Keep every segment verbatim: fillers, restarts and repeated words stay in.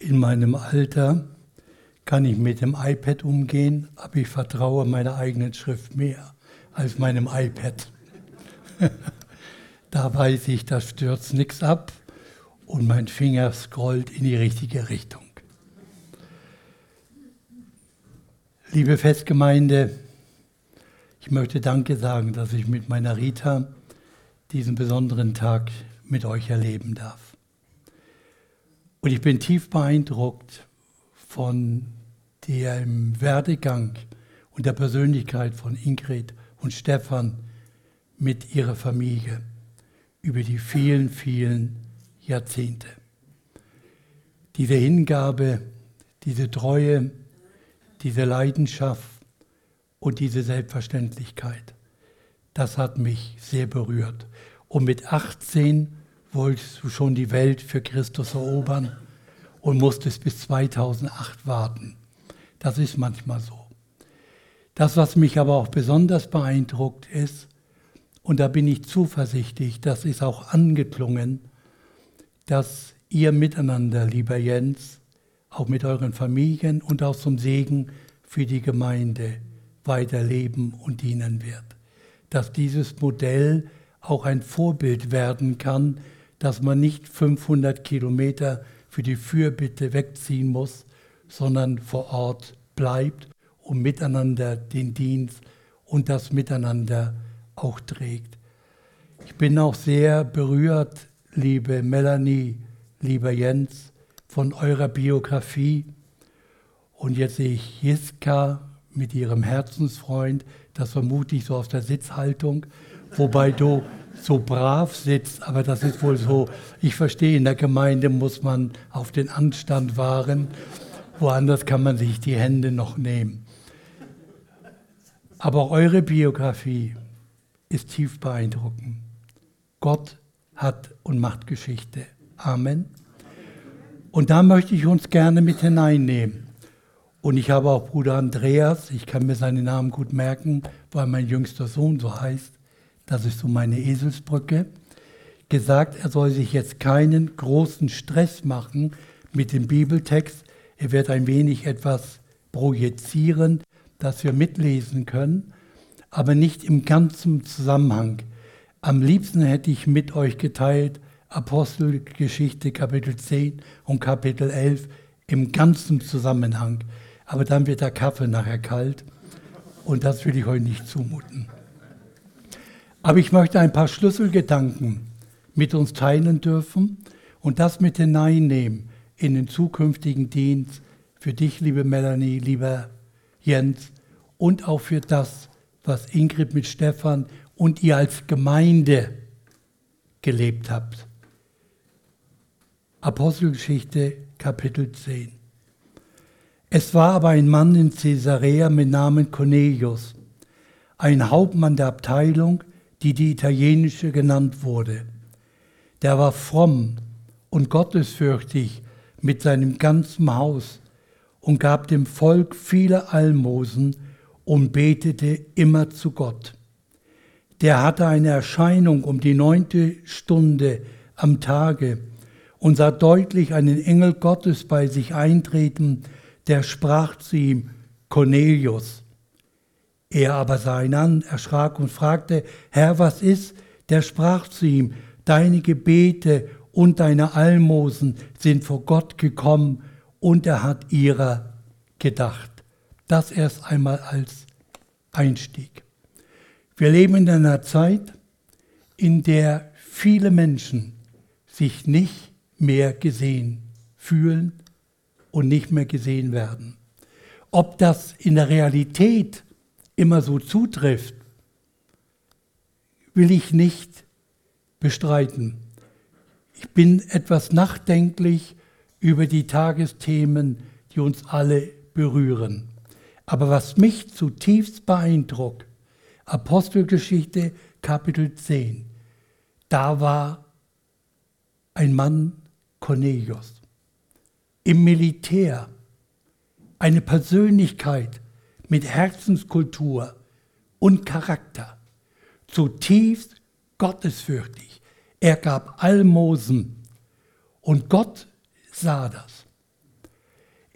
In meinem Alter kann ich mit dem iPad umgehen, aber ich vertraue meiner eigenen Schrift mehr als meinem iPad. Da weiß ich, da stürzt nichts ab und mein Finger scrollt in die richtige Richtung. Liebe Festgemeinde, ich möchte Danke sagen, dass ich mit meiner Rita diesen besonderen Tag mit euch erleben darf. Und ich bin tief beeindruckt von dem Werdegang und der Persönlichkeit von Ingrid und Stefan mit ihrer Familie über die vielen, vielen Jahrzehnte. Diese Hingabe, diese Treue, diese Leidenschaft und diese Selbstverständlichkeit, das hat mich sehr berührt. Und mit achtzehn wolltest du schon die Welt für Christus erobern und musstest bis zweitausendacht warten. Das ist manchmal so. Das, was mich aber auch besonders beeindruckt ist, und da bin ich zuversichtlich, das ist auch angeklungen, dass ihr miteinander, lieber Jens, auch mit euren Familien und auch zum Segen für die Gemeinde weiterleben und dienen wird. Dass dieses Modell auch ein Vorbild werden kann, dass man nicht fünfhundert Kilometer für die Fürbitte wegziehen muss, sondern vor Ort bleibt und miteinander den Dienst und das Miteinander auch trägt. Ich bin auch sehr berührt, liebe Melanie, lieber Jens, von eurer Biografie. Und jetzt sehe ich Jiska mit ihrem Herzensfreund, das vermute ich so aus der Sitzhaltung, wobei du so brav sitzt, aber das ist wohl so, ich verstehe, in der Gemeinde muss man auf den Anstand wahren, woanders kann man sich die Hände noch nehmen. Aber eure Biografie ist tief beeindruckend. Gott hat und macht Geschichte. Amen. Und da möchte ich uns gerne mit hineinnehmen. Und ich habe auch Bruder Andreas, ich kann mir seinen Namen gut merken, weil mein jüngster Sohn so heißt, das ist so meine Eselsbrücke, gesagt, er soll sich jetzt keinen großen Stress machen mit dem Bibeltext. Er wird ein wenig etwas projizieren, dass wir mitlesen können, aber nicht im ganzen Zusammenhang. Am liebsten hätte ich mit euch geteilt Apostelgeschichte Kapitel zehn und Kapitel elf im ganzen Zusammenhang. Aber dann wird der Kaffee nachher kalt und das will ich euch nicht zumuten. Aber ich möchte ein paar Schlüsselgedanken mit uns teilen dürfen und das mit hineinnehmen in den zukünftigen Dienst für dich, liebe Melanie, lieber Jens, und auch für das, was Ingrid mit Stefan und ihr als Gemeinde gelebt habt. Apostelgeschichte Kapitel zehn. Es war aber ein Mann in Caesarea mit Namen Cornelius, ein Hauptmann der Abteilung, die die italienische genannt wurde. Der war fromm und gottesfürchtig mit seinem ganzen Haus und gab dem Volk viele Almosen und betete immer zu Gott. Der hatte eine Erscheinung um die neunte Stunde am Tage und sah deutlich einen Engel Gottes bei sich eintreten, der sprach zu ihm, Cornelius. Er aber sah ihn an, erschrak und fragte, Herr, was ist? Der sprach zu ihm, deine Gebete und deine Almosen sind vor Gott gekommen und er hat ihrer gedacht. Das erst einmal als Einstieg. Wir leben in einer Zeit, in der viele Menschen sich nicht mehr gesehen fühlen und nicht mehr gesehen werden. Ob das in der Realität immer so zutrifft, will ich nicht bestreiten. Ich bin etwas nachdenklich über die Tagesthemen, die uns alle berühren. Aber was mich zutiefst beeindruckt, Apostelgeschichte Kapitel zehn, da war ein Mann Cornelius im Militär, eine Persönlichkeit mit Herzenskultur und Charakter, zutiefst gottesfürchtig. Er gab Almosen und Gott sah das.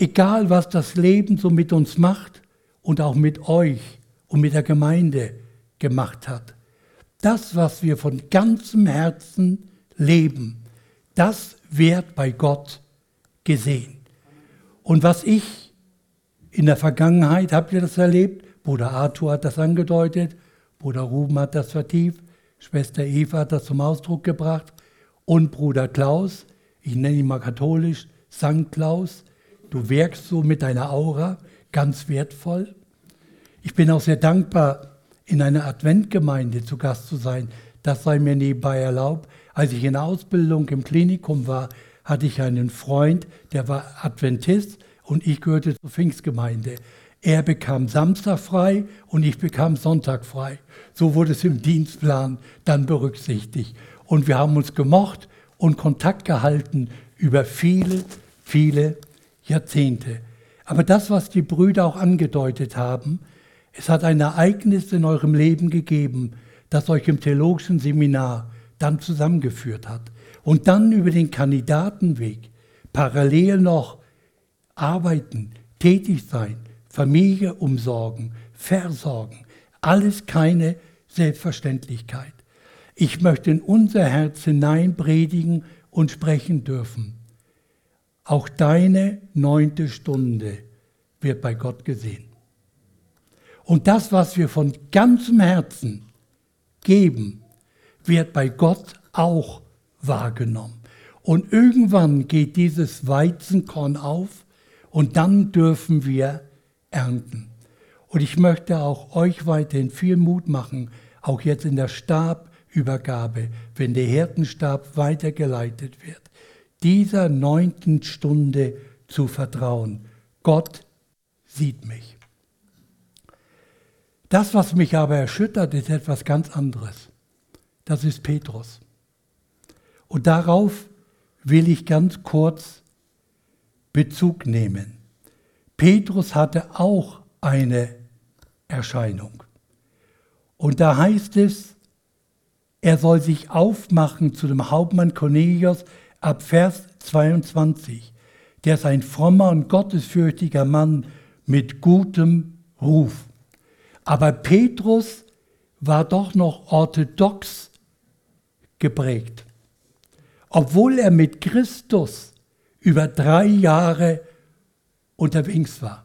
egal was das Leben so mit uns macht und auch mit euch und mit der Gemeinde gemacht hat. Das, was wir von ganzem Herzen leben, das wird bei Gott gesehen. Und was ich in der Vergangenheit, habt ihr das erlebt? Bruder Arthur hat das angedeutet, Bruder Ruben hat das vertieft, Schwester Eva hat das zum Ausdruck gebracht und Bruder Klaus, ich nenne ihn mal katholisch, Sankt Klaus, du wirkst so mit deiner Aura, ganz wertvoll. Ich bin auch sehr dankbar, in einer Adventgemeinde zu Gast zu sein. Das sei mir nebenbei erlaubt. Als ich in der Ausbildung im Klinikum war, hatte ich einen Freund, der war Adventist und ich gehörte zur Pfingstgemeinde. Er bekam Samstag frei und ich bekam Sonntag frei. So wurde es im Dienstplan dann berücksichtigt. Und wir haben uns gemocht und Kontakt gehalten über viele, viele Jahrzehnte. Aber das, was die Brüder auch angedeutet haben, es hat ein Ereignis in eurem Leben gegeben, das euch im theologischen Seminar dann zusammengeführt hat. Und dann über den Kandidatenweg parallel noch arbeiten, tätig sein, Familie umsorgen, versorgen. Alles keine Selbstverständlichkeit. Ich möchte in unser Herz hinein predigen und sprechen dürfen. Auch deine neunte Stunde wird bei Gott gesehen. Und das, was wir von ganzem Herzen geben, wird bei Gott auch wahrgenommen. Und irgendwann geht dieses Weizenkorn auf und dann dürfen wir ernten. Und ich möchte auch euch weiterhin viel Mut machen, auch jetzt in der Stabübergabe, wenn der Hirtenstab weitergeleitet wird, dieser neunten Stunde zu vertrauen. Gott sieht mich. Das, was mich aber erschüttert, ist etwas ganz anderes. Das ist Petrus. Und darauf will ich ganz kurz Bezug nehmen. Petrus hatte auch eine Erscheinung. Und da heißt es, er soll sich aufmachen zu dem Hauptmann Cornelius ab Vers zweiundzwanzig. Der ist ein frommer und gottesfürchtiger Mann mit gutem Ruf. Aber Petrus war doch noch orthodox geprägt. Obwohl er mit Christus über drei Jahre unterwegs war.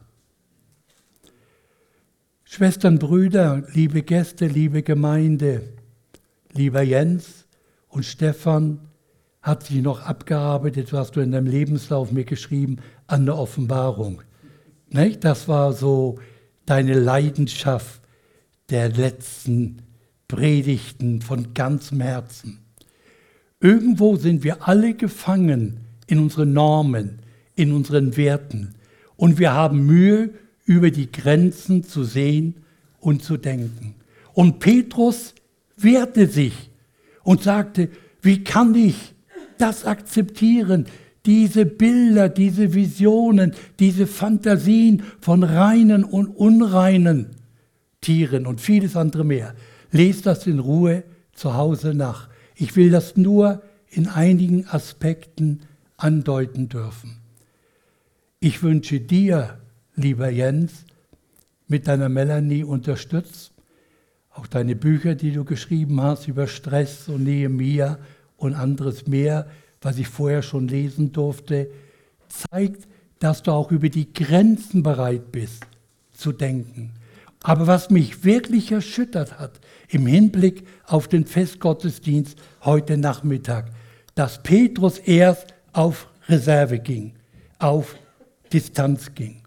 Schwestern, Brüder, liebe Gäste, liebe Gemeinde, lieber Jens und Stefan, hat sich noch abgearbeitet, was du in deinem Lebenslauf mir geschrieben, an der Offenbarung. Nicht? Das war so deine Leidenschaft der letzten Predigten von ganzem Herzen. Irgendwo sind wir alle gefangen in unseren Normen, in unseren Werten. Und wir haben Mühe, über die Grenzen zu sehen und zu denken. Und Petrus wehrte sich und sagte, wie kann ich das akzeptieren? Diese Bilder, diese Visionen, diese Fantasien von reinen und unreinen Tieren und vieles andere mehr. Lest das in Ruhe zu Hause nach. Ich will das nur in einigen Aspekten andeuten dürfen. Ich wünsche dir, lieber Jens, mit deiner Melanie unterstützt, auch deine Bücher, die du geschrieben hast über Stress und Nehemia und anderes mehr, was ich vorher schon lesen durfte, zeigt, dass du auch über die Grenzen bereit bist zu denken. Aber was mich wirklich erschüttert hat im Hinblick auf den Festgottesdienst heute Nachmittag, dass Petrus erst auf Reserve ging, auf Distanz ging.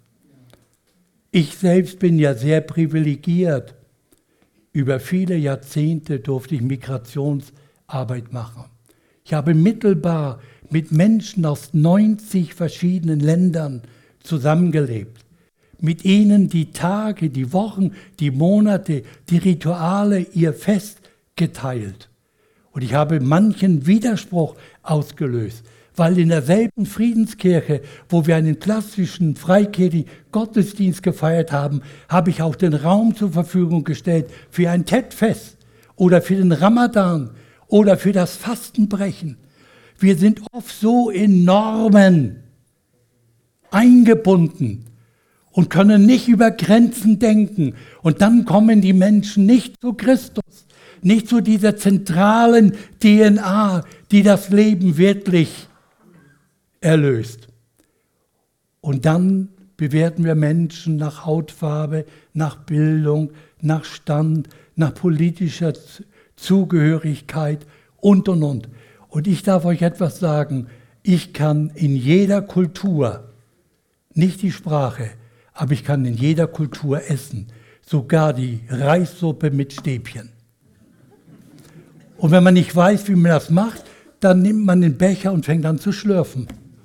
Ich selbst bin ja sehr privilegiert. Über viele Jahrzehnte durfte ich Migrationsarbeit machen. Ich habe mittelbar mit Menschen aus neunzig verschiedenen Ländern zusammengelebt. Mit ihnen die Tage, die Wochen, die Monate, die Rituale, ihr Fest geteilt. Und ich habe manchen Widerspruch ausgelöst, weil in derselben Friedenskirche, wo wir einen klassischen freikirchlichen Gottesdienst gefeiert haben, habe ich auch den Raum zur Verfügung gestellt für ein Tet-Fest oder für den Ramadan oder für das Fastenbrechen. Wir sind oft so in Normen eingebunden und können nicht über Grenzen denken. Und dann kommen die Menschen nicht zu Christus, nicht zu dieser zentralen D N A, die das Leben wirklich erlöst. Und dann bewerten wir Menschen nach Hautfarbe, nach Bildung, nach Stand, nach politischer Zugehörigkeit und, und, und. Und ich darf euch etwas sagen, ich kann in jeder Kultur, nicht die Sprache, aber ich kann in jeder Kultur essen, sogar die Reissuppe mit Stäbchen. Und wenn man nicht weiß, wie man das macht, dann nimmt man den Becher und fängt an zu schlürfen.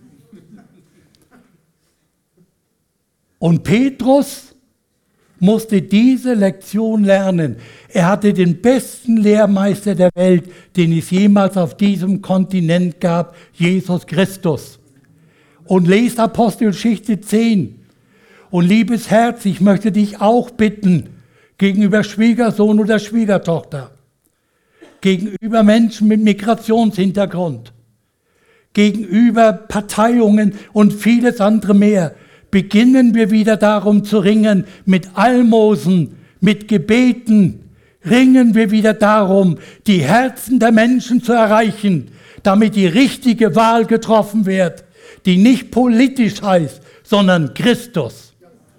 Und Petrus musste diese Lektion lernen. Er hatte den besten Lehrmeister der Welt, den es jemals auf diesem Kontinent gab, Jesus Christus. Und lest Apostelgeschichte zehn. Und liebes Herz, ich möchte dich auch bitten, gegenüber Schwiegersohn oder Schwiegertochter, gegenüber Menschen mit Migrationshintergrund, gegenüber Parteiungen und vieles andere mehr, beginnen wir wieder darum zu ringen, mit Almosen, mit Gebeten, ringen wir wieder darum, die Herzen der Menschen zu erreichen, damit die richtige Wahl getroffen wird, die nicht politisch heißt, sondern Christus.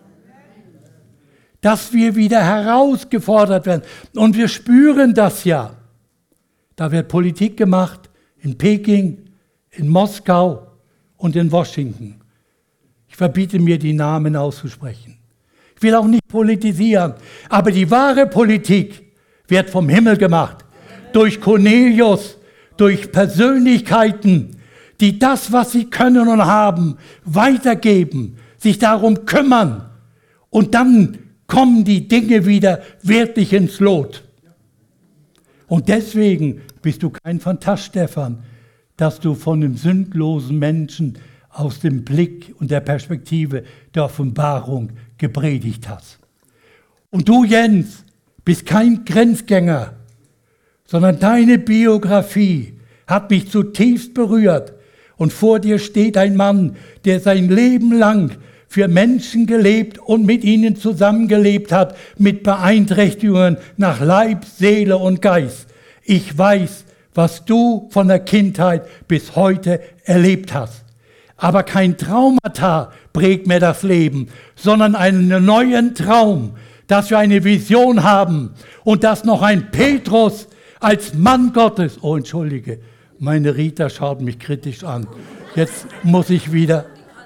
Dass wir wieder herausgefordert werden. Und wir spüren das ja. Da wird Politik gemacht in Peking, in Moskau und in Washington. Ich verbiete mir, die Namen auszusprechen. Ich will auch nicht politisieren, aber die wahre Politik wird vom Himmel gemacht. Durch Cornelius, durch Persönlichkeiten, die das, was sie können und haben, weitergeben, sich darum kümmern. Und dann kommen die Dinge wieder wirklich ins Lot. Und deswegen bist du kein Phantast, Stefan, dass du von einem sündlosen Menschen aus dem Blick und der Perspektive der Offenbarung gepredigt hast. Und du, Jens, bist kein Grenzgänger, sondern deine Biografie hat mich zutiefst berührt. Und vor dir steht ein Mann, der sein Leben lang für Menschen gelebt und mit ihnen zusammengelebt hat, mit Beeinträchtigungen nach Leib, Seele und Geist. Ich weiß, was du von der Kindheit bis heute erlebt hast. Aber kein Traumata prägt mehr das Leben, sondern einen neuen Traum, dass wir eine Vision haben und dass noch ein Petrus als Mann Gottes, oh entschuldige, meine Rita schaut mich kritisch an, jetzt muss ich wieder,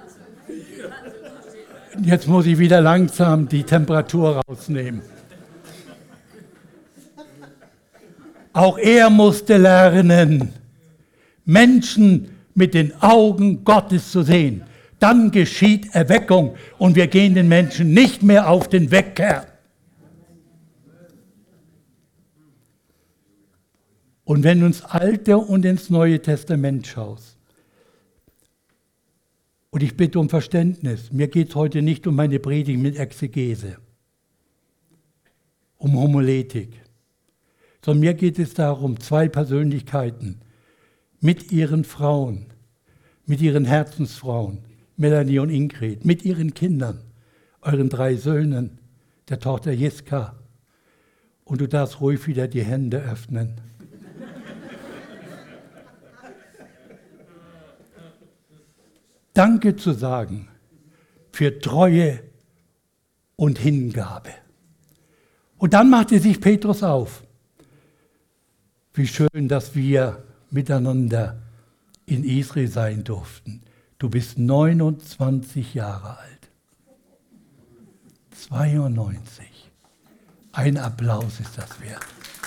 jetzt muss ich wieder langsam die Temperatur rausnehmen. Auch er musste lernen, Menschen mit den Augen Gottes zu sehen. Dann geschieht Erweckung und wir gehen den Menschen nicht mehr auf den Wecker. Und wenn du ins Alte und ins Neue Testament schaust, und ich bitte um Verständnis, mir geht es heute nicht um meine Predigt mit Exegese, um Homiletik, sondern mir geht es darum, zwei Persönlichkeiten mit ihren Frauen, mit ihren Herzensfrauen, Melanie und Ingrid, mit ihren Kindern, euren drei Söhnen, der Tochter Jiska. Und du darfst ruhig wieder die Hände öffnen. Danke zu sagen für Treue und Hingabe. Und dann machte sich Petrus auf. Wie schön, dass wir miteinander in Israel sein durften. Du bist neunundzwanzig Jahre alt. zweiundneunzig. Ein Applaus ist das wert.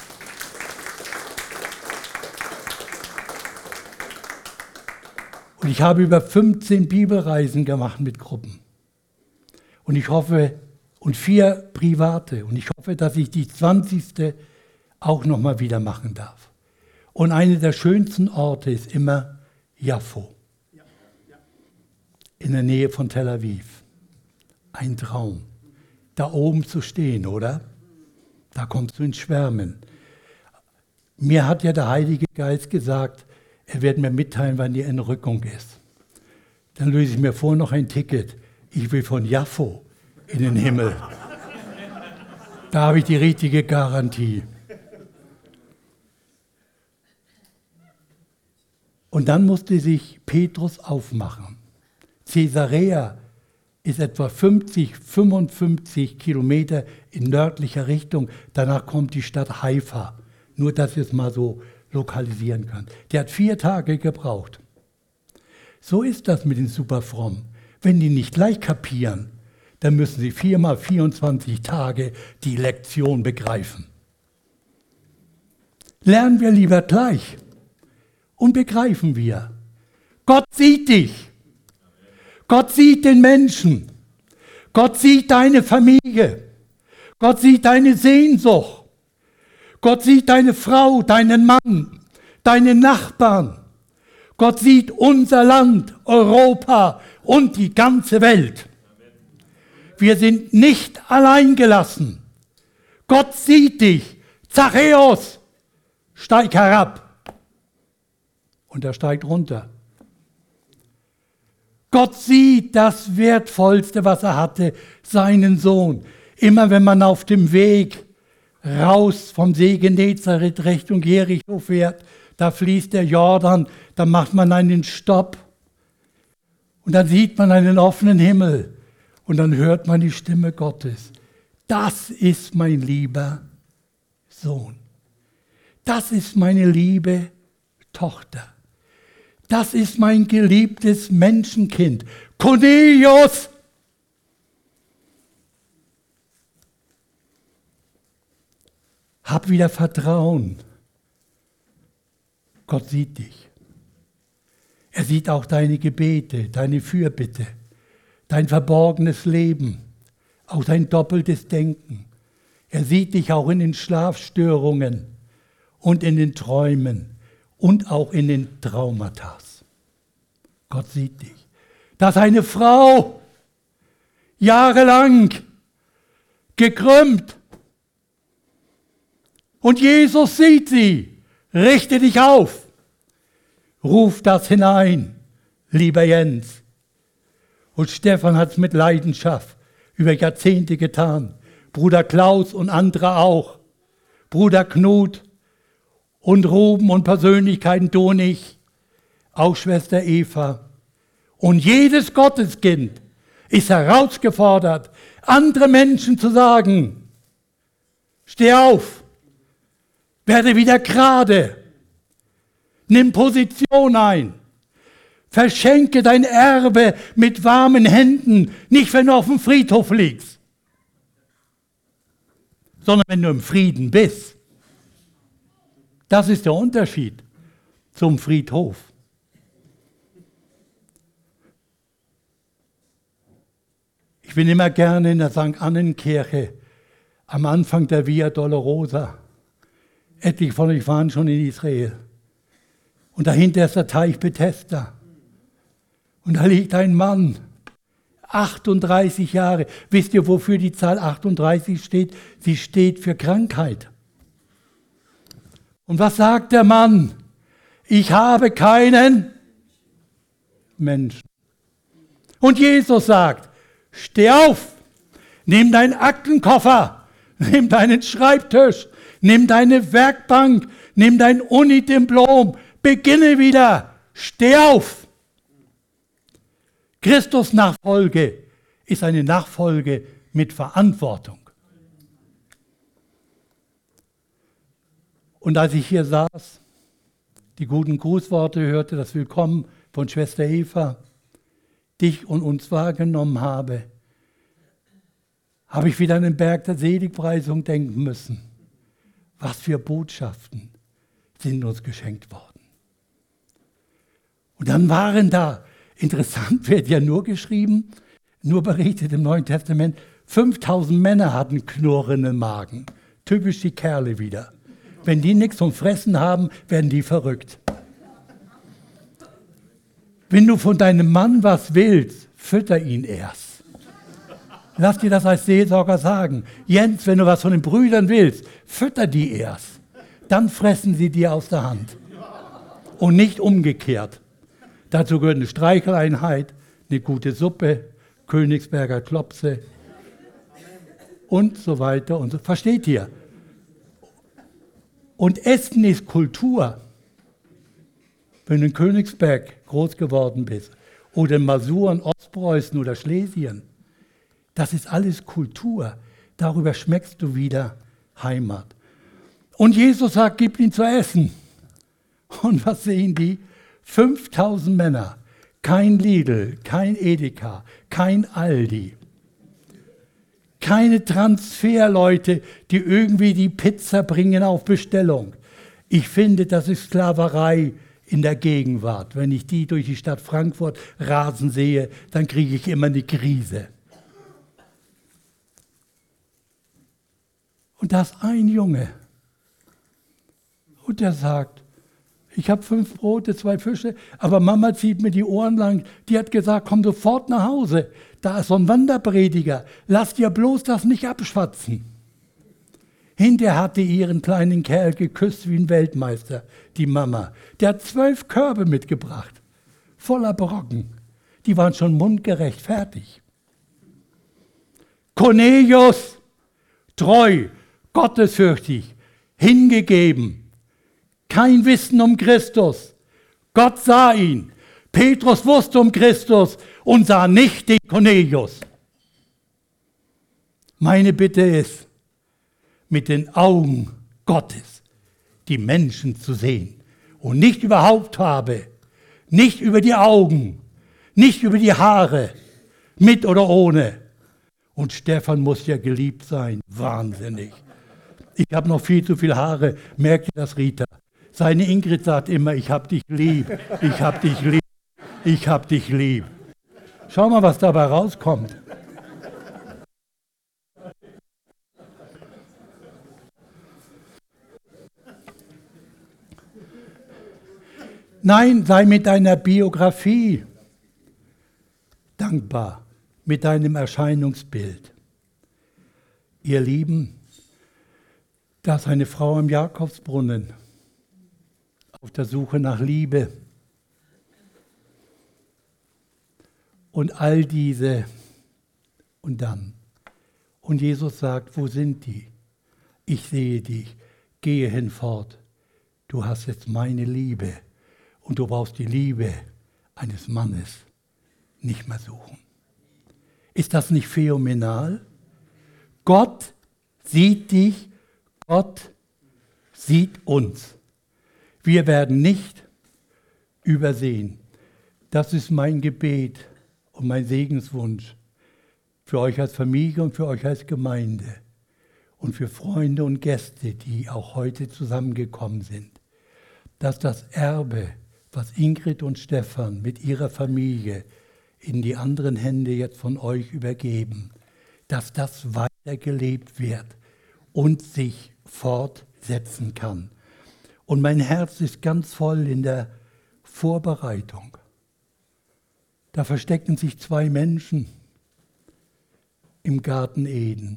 Und ich habe über fünfzehn Bibelreisen gemacht mit Gruppen. Und ich hoffe, und vier private. Und ich hoffe, dass ich die zwanzigste auch nochmal wieder machen darf. Und einer der schönsten Orte ist immer Jaffo. In der Nähe von Tel Aviv. Ein Traum. Da oben zu stehen, oder? Da kommst du ins Schwärmen. Mir hat ja der Heilige Geist gesagt, er wird mir mitteilen, wann die Entrückung ist. dann löse ich mir vor noch ein Ticket. Ich will von Jaffo in den Himmel. Da habe ich die richtige Garantie. Und dann musste sich Petrus aufmachen. Caesarea ist etwa fünfzig, fünfundfünfzig Kilometer in nördlicher Richtung. Danach kommt die Stadt Haifa. Nur, dass ihr es mal so lokalisieren könnt. Der hat vier Tage gebraucht. So ist das mit den Superfrommen. Wenn die nicht gleich kapieren, dann müssen sie viermal vierundzwanzig Tage die Lektion begreifen. Lernen wir lieber gleich und begreifen wir. Gott sieht dich. Gott sieht den Menschen. Gott sieht deine Familie. Gott sieht deine Sehnsucht. Gott sieht deine Frau, deinen Mann, deine Nachbarn. Gott sieht unser Land, Europa und die ganze Welt. Wir sind nicht allein gelassen. Gott sieht dich. Zachäus, steig herab. Und er steigt runter. Gott sieht das Wertvollste, was er hatte, seinen Sohn. Immer wenn man auf dem Weg raus vom See Genezareth Richtung Jericho fährt, da fließt der Jordan, da macht man einen Stopp und dann sieht man einen offenen Himmel und dann hört man die Stimme Gottes. Das ist mein lieber Sohn. Das ist meine liebe Tochter. Das ist mein geliebtes Menschenkind. Cornelius! Hab wieder Vertrauen. Gott sieht dich. Er sieht auch deine Gebete, deine Fürbitte, dein verborgenes Leben, auch dein doppeltes Denken. Er sieht dich auch in den Schlafstörungen und in den Träumen und auch in den Traumata. Gott sieht dich. Dass eine Frau jahrelang gekrümmt und Jesus sieht sie. Richte dich auf. Ruf das hinein, lieber Jens. Und Stefan hat es mit Leidenschaft über Jahrzehnte getan. Bruder Klaus und andere auch. Bruder Knut und Ruben und Persönlichkeiten, du und ich. Auch Schwester Eva. Und jedes Gotteskind ist herausgefordert, andere Menschen zu sagen, steh auf, werde wieder gerade, nimm Position ein, verschenke dein Erbe mit warmen Händen, nicht wenn du auf dem Friedhof liegst, sondern wenn du im Frieden bist. Das ist der Unterschied zum Friedhof. Ich bin immer gerne in der Sankt Annenkirche am Anfang der Via Dolorosa. Etliche von euch waren schon in Israel. Und dahinter ist der Teich Bethesda. Und da liegt ein Mann, achtunddreißig Jahre. Wisst ihr, wofür die Zahl achtunddreißig steht? Sie steht für Krankheit. Und was sagt der Mann? Ich habe keinen Menschen. Und Jesus sagt, steh auf, nimm deinen Aktenkoffer, nimm deinen Schreibtisch, nimm deine Werkbank, nimm dein Unidiplom, beginne wieder, steh auf. Christus Nachfolge ist eine Nachfolge mit Verantwortung. Und als ich hier saß, die guten Grußworte hörte, das Willkommen von Schwester Eva, dich und uns wahrgenommen habe, habe ich wieder an den Berg der Seligpreisung denken müssen. Was für Botschaften sind uns geschenkt worden. Und dann waren da, interessant wird ja nur geschrieben, nur berichtet im Neuen Testament, fünftausend Männer hatten knurrenden Magen. Typisch die Kerle wieder. Wenn die nichts zum Fressen haben, werden die verrückt. Wenn du von deinem Mann was willst, fütter ihn erst. Lass dir das als Seelsorger sagen. Jens, wenn du was von den Brüdern willst, fütter die erst. Dann fressen sie dir aus der Hand. Und nicht umgekehrt. Dazu gehört eine Streicheleinheit eine gute Suppe, Königsberger Klopse und so weiter und so. Versteht ihr? Und Essen ist Kultur. Wenn du in Königsberg groß geworden bist oder in Masuren, Ostpreußen oder Schlesien, das ist alles Kultur. Darüber schmeckst du wieder Heimat. Und Jesus sagt, gib ihn zu essen. Und was sehen die? fünftausend Männer. Kein Lidl, kein Edeka, kein Aldi. Keine Transferleute, die irgendwie die Pizza bringen auf Bestellung. Ich finde, das ist Sklaverei in der Gegenwart. Wenn ich die durch die Stadt Frankfurt rasen sehe, dann kriege ich immer eine Krise. Und da ist ein Junge. Und der sagt, ich habe fünf Brote, zwei Fische, aber Mama zieht mir die Ohren lang. Die hat gesagt, komm sofort nach Hause. Da ist so ein Wanderprediger. Lass dir bloß das nicht abschwatzen. Hinterher hat die ihren kleinen Kerl geküsst wie ein Weltmeister, die Mama. Der hat zwölf Körbe mitgebracht, voller Brocken. Die waren schon mundgerecht fertig. Cornelius, treu, gottesfürchtig, hingegeben. Kein Wissen um Christus. Gott sah ihn. Petrus wusste um Christus und sah nicht den Cornelius. Meine Bitte ist, mit den Augen Gottes die Menschen zu sehen und nicht über Haupthabe, nicht über die Augen, nicht über die Haare, mit oder ohne. Und Stefan muss ja geliebt sein, wahnsinnig. Ich habe noch viel zu viel Haare, merkt ihr das, Rita? Seine Ingrid sagt immer, ich hab dich lieb, ich hab dich lieb, ich hab dich lieb. Schau mal, was dabei rauskommt. Nein, sei mit deiner Biografie dankbar, mit deinem Erscheinungsbild. Ihr Lieben, da ist eine Frau am Jakobsbrunnen auf der Suche nach Liebe. Und all diese und dann. Und Jesus sagt, wo sind die? Ich sehe dich, gehe hinfort. Du hast jetzt meine Liebe und du brauchst die Liebe eines Mannes nicht mehr suchen. Ist das nicht phänomenal? Gott sieht dich, Gott sieht uns. Wir werden nicht übersehen. Das ist mein Gebet und mein Segenswunsch für euch als Familie und für euch als Gemeinde und für Freunde und Gäste, die auch heute zusammengekommen sind, dass das Erbe, was Ingrid und Stefan mit ihrer Familie in die anderen Hände jetzt von euch übergeben, dass das weitergelebt wird und sich fortsetzen kann. Und mein Herz ist ganz voll in der Vorbereitung. Da verstecken sich zwei Menschen im Garten Eden.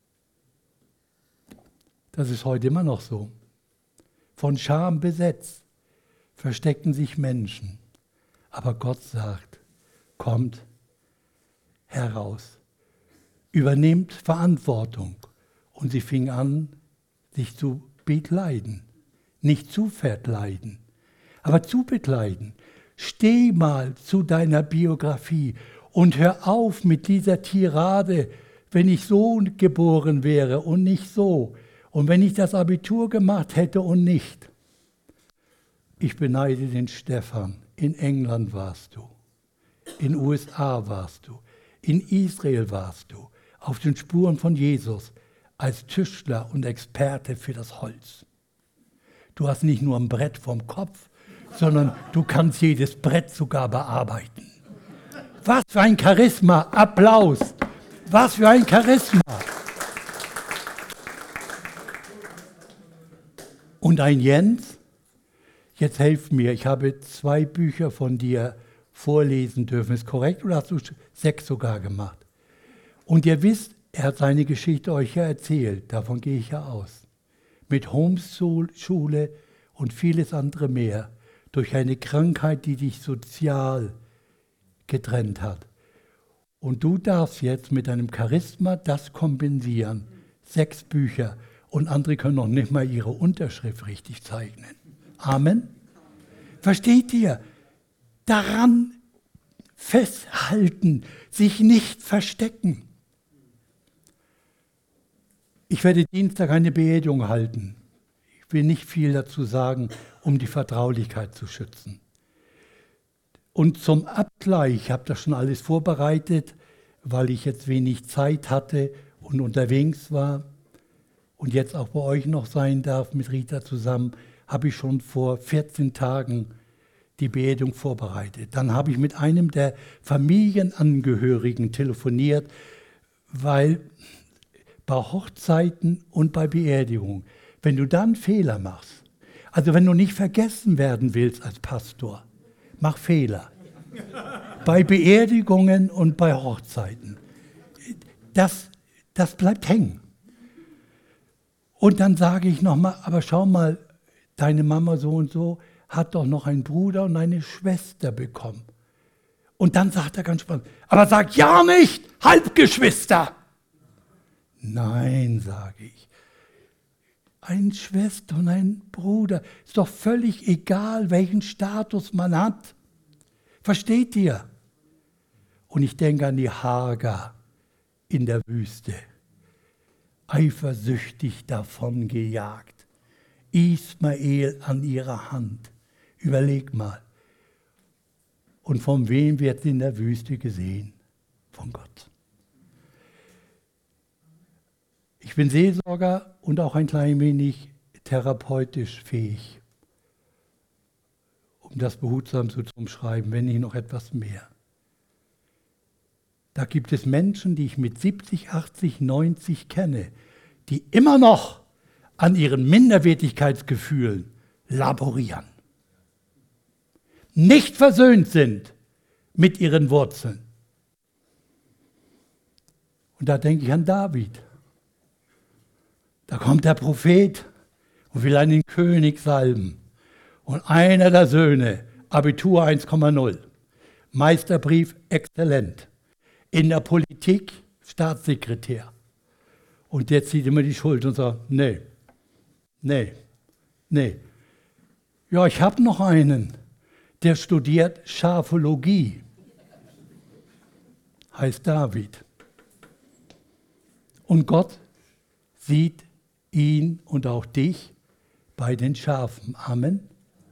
Das ist heute immer noch so. Von Scham besetzt verstecken sich Menschen. Aber Gott sagt, kommt heraus. Übernehmt Verantwortung. Und sie fing an, sich zu bekleiden. Nicht zu verkleiden, aber zu bekleiden. Steh mal zu deiner Biografie und hör auf mit dieser Tirade, wenn ich so geboren wäre und nicht so. Und wenn ich das Abitur gemacht hätte und nicht. Ich beneide den Stefan. In England warst du. In U S A warst du. In Israel warst du. Auf den Spuren von Jesus als Tischler und Experte für das Holz. Du hast nicht nur ein Brett vom Kopf, sondern du kannst jedes Brett sogar bearbeiten. Was für ein Charisma! Applaus! Was für ein Charisma! Und ein Jens, jetzt helft mir, ich habe zwei Bücher von dir vorlesen dürfen. Ist korrekt oder hast du sechs sogar gemacht? Und ihr wisst, er hat seine Geschichte euch ja erzählt, davon gehe ich ja aus. Mit Homeschule und vieles andere mehr, durch eine Krankheit, die dich sozial getrennt hat. Und du darfst jetzt mit deinem Charisma das kompensieren. Sechs Bücher. Und andere können noch nicht mal ihre Unterschrift richtig zeichnen. Amen. Versteht ihr? Daran festhalten, sich nicht verstecken. Ich werde Dienstag eine Beerdigung halten. Ich will nicht viel dazu sagen, um die Vertraulichkeit zu schützen. Und zum Abgleich, ich habe das schon alles vorbereitet, weil ich jetzt wenig Zeit hatte und unterwegs war und jetzt auch bei euch noch sein darf mit Rita zusammen, habe ich schon vor vierzehn Tagen die Beerdigung vorbereitet. Dann habe ich mit einem der Familienangehörigen telefoniert, weil bei Hochzeiten und bei Beerdigungen, wenn du dann Fehler machst, also wenn du nicht vergessen werden willst als Pastor, mach Fehler. Bei Beerdigungen und bei Hochzeiten. Das, das bleibt hängen. Und dann sage ich nochmal, aber schau mal, deine Mama so und so hat doch noch einen Bruder und eine Schwester bekommen. Und dann sagt er ganz spannend, aber sag ja nicht, Halbgeschwister. Nein, sage ich. Eine Schwester und ein Bruder. Ist doch völlig egal, welchen Status man hat. Versteht ihr? Und ich denke an die Hagar in der Wüste. Eifersüchtig davon gejagt. Ismael an ihrer Hand. Überleg mal. Und von wem wird sie in der Wüste gesehen? Von Gott. Ich bin Seelsorger und auch ein klein wenig therapeutisch fähig, um das behutsam zu umschreiben, wenn nicht noch etwas mehr. Da gibt es Menschen, die ich mit siebzig, achtzig, neunzig kenne, die immer noch an ihren Minderwertigkeitsgefühlen laborieren, nicht versöhnt sind mit ihren Wurzeln. Und da denke ich an David. Da kommt der Prophet und will einen König salben. Und einer der Söhne, Abitur eins Komma null, Meisterbrief exzellent, in der Politik Staatssekretär. Und der zieht immer die Schuld und sagt, nee, nee, nee. Ja, ich habe noch einen, der studiert Schafologie, heißt David. Und Gott sieht ihn und auch dich bei den Schafen. Amen.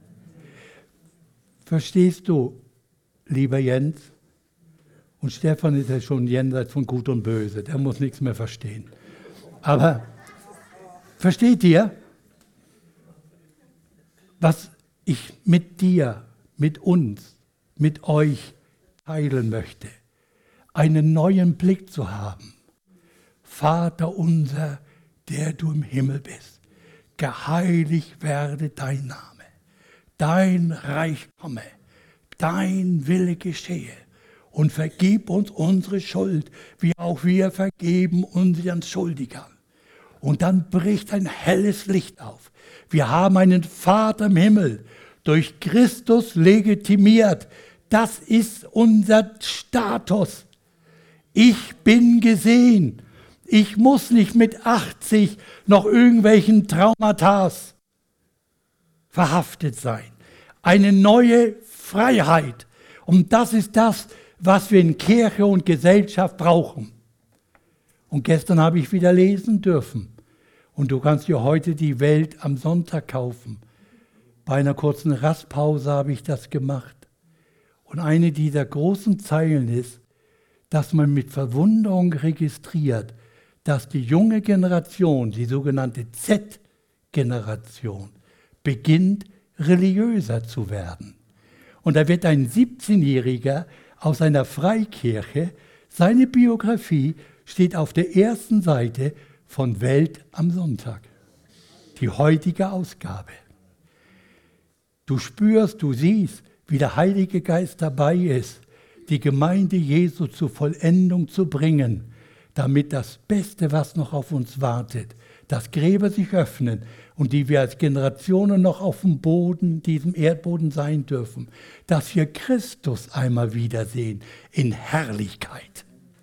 Verstehst du, lieber Jens? Und Stefan ist ja schon jenseits von Gut und Böse, der muss nichts mehr verstehen. Aber versteht ihr, was ich mit dir, mit uns, mit euch teilen möchte? Einen neuen Blick zu haben. Vater unser, der du im Himmel bist, geheiligt werde dein Name, dein Reich komme, dein Wille geschehe und vergib uns unsere Schuld, wie auch wir vergeben unseren Schuldigern. Und dann bricht ein helles Licht auf. Wir haben einen Vater im Himmel, durch Christus legitimiert. Das ist unser Status. Ich bin gesehen. Ich muss nicht mit achtzig noch irgendwelchen Traumata verhaftet sein. Eine neue Freiheit. Und das ist das, was wir in Kirche und Gesellschaft brauchen. Und gestern habe ich wieder lesen dürfen. Und du kannst dir heute die Welt am Sonntag kaufen. Bei einer kurzen Rastpause habe ich das gemacht. Und eine dieser großen Zeilen ist, dass man mit Verwunderung registriert, dass die junge Generation, die sogenannte Z-Generation, beginnt, religiöser zu werden. Und da wird ein siebzehnjähriger aus einer Freikirche, seine Biografie steht auf der ersten Seite von Welt am Sonntag. Die heutige Ausgabe. Du spürst, du siehst, wie der Heilige Geist dabei ist, die Gemeinde Jesu zur Vollendung zu bringen, damit das Beste, was noch auf uns wartet, dass Gräber sich öffnen und die wir als Generationen noch auf dem Boden, diesem Erdboden sein dürfen, dass wir Christus einmal wiedersehen in Herrlichkeit.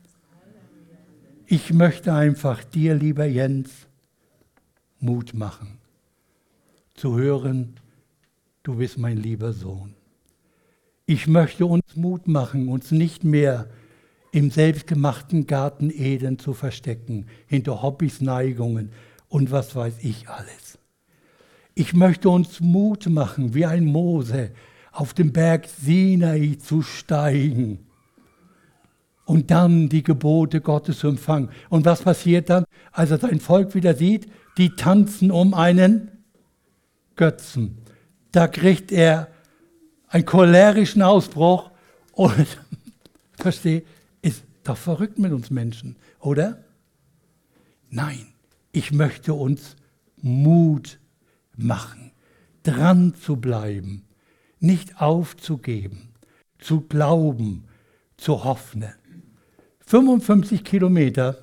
Ich möchte einfach dir, lieber Jens, Mut machen, zu hören, du bist mein lieber Sohn. Ich möchte uns Mut machen, uns nicht mehr im selbstgemachten Garten Eden zu verstecken, hinter Hobbys, Neigungen und was weiß ich alles. Ich möchte uns Mut machen, wie ein Mose auf den Berg Sinai zu steigen und dann die Gebote Gottes zu empfangen. Und was passiert dann, als er sein Volk wieder sieht? Die tanzen um einen Götzen. Da kriegt er einen cholerischen Ausbruch und, verstehe, ist doch verrückt mit uns Menschen, oder? Nein, ich möchte uns Mut machen, dran zu bleiben, nicht aufzugeben, zu glauben, zu hoffen. fünfundfünfzig Kilometer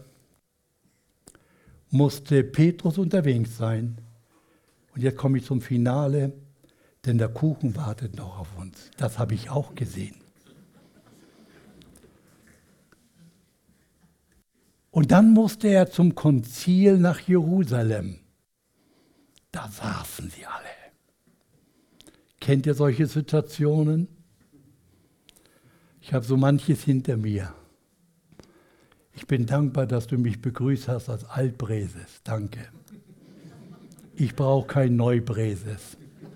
musste Petrus unterwegs sein. Und jetzt komme ich zum Finale, denn der Kuchen wartet noch auf uns. Das habe ich auch gesehen. Und dann musste er zum Konzil nach Jerusalem. Da saßen sie alle. Kennt ihr solche Situationen? Ich habe so manches hinter mir. Ich bin dankbar, dass du mich begrüßt hast als Altbreses. Danke. Ich brauche kein Neubreses.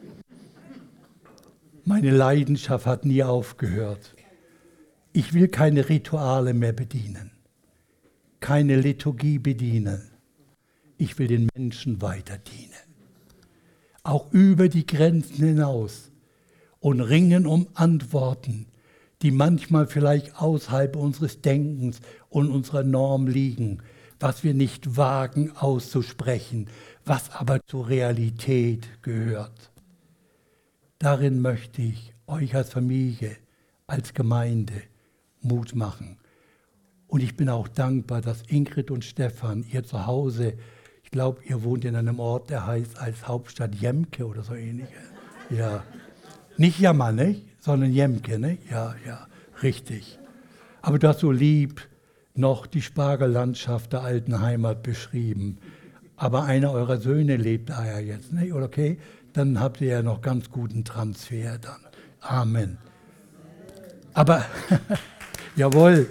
Meine Leidenschaft hat nie aufgehört. Ich will keine Rituale mehr bedienen, keine Liturgie bedienen. Ich will den Menschen weiter dienen. Auch über die Grenzen hinaus und ringen um Antworten, die manchmal vielleicht außerhalb unseres Denkens und unserer Norm liegen, was wir nicht wagen auszusprechen, was aber zur Realität gehört. Darin möchte ich euch als Familie, als Gemeinde Mut machen. Und ich bin auch dankbar, dass Ingrid und Stefan, ihr zu Hause, ich glaube, ihr wohnt in einem Ort, der heißt als Hauptstadt Jemke oder so ähnlich. Ja, nicht Jammer, ne? sondern Jemke, ne? Ja, ja, richtig. Aber du hast so lieb noch die Spargellandschaft der alten Heimat beschrieben. Aber einer eurer Söhne lebt da ja jetzt, ne? Okay? Dann habt ihr ja noch ganz guten Transfer dann. Amen. Aber, jawohl.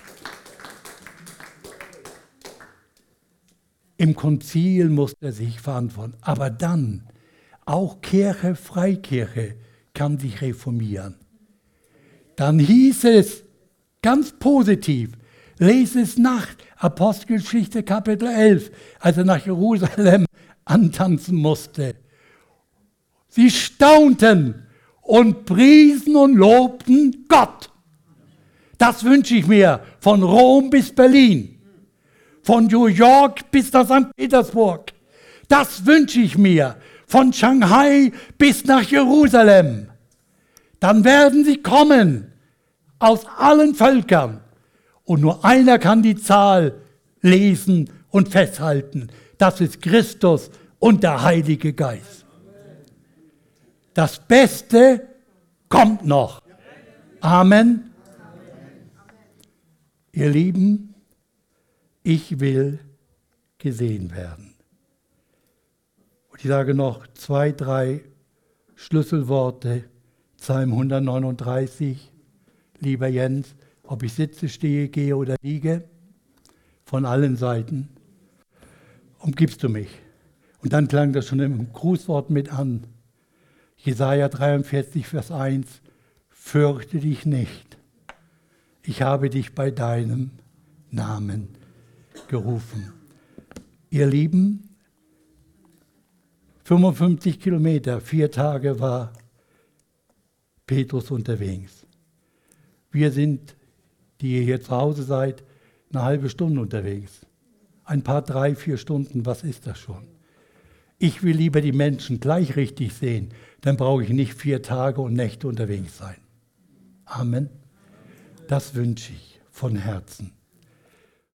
Im Konzil musste er sich verantworten. Aber dann, auch Kirche, Freikirche kann sich reformieren. Dann hieß es ganz positiv, lese es nach, Apostelgeschichte Kapitel elf, als er nach Jerusalem antanzen musste. Sie staunten und priesen und lobten Gott. Das wünsche ich mir von Rom bis Berlin, von New York bis nach Sankt Petersburg. Das wünsche ich mir von Shanghai bis nach Jerusalem. Dann werden sie kommen aus allen Völkern. Und nur einer kann die Zahl lesen und festhalten. Das ist Christus und der Heilige Geist. Das Beste kommt noch. Amen. Ihr Lieben, ich will gesehen werden. Und ich sage noch zwei, drei Schlüsselworte. Psalm hundertneununddreißig, lieber Jens, ob ich sitze, stehe, gehe oder liege, von allen Seiten umgibst du mich. Und dann klang das schon im Grußwort mit an. Jesaja dreiundvierzig, Vers eins, fürchte dich nicht. Ich habe dich bei deinem Namen gerufen. Ihr Lieben, fünfundfünfzig Kilometer, vier Tage war Petrus unterwegs. Wir sind, die ihr hier zu Hause seid, eine halbe Stunde unterwegs. Ein paar, drei, vier Stunden, was ist das schon? Ich will lieber die Menschen gleich richtig sehen, dann brauche ich nicht vier Tage und Nächte unterwegs sein. Amen. Das wünsche ich von Herzen.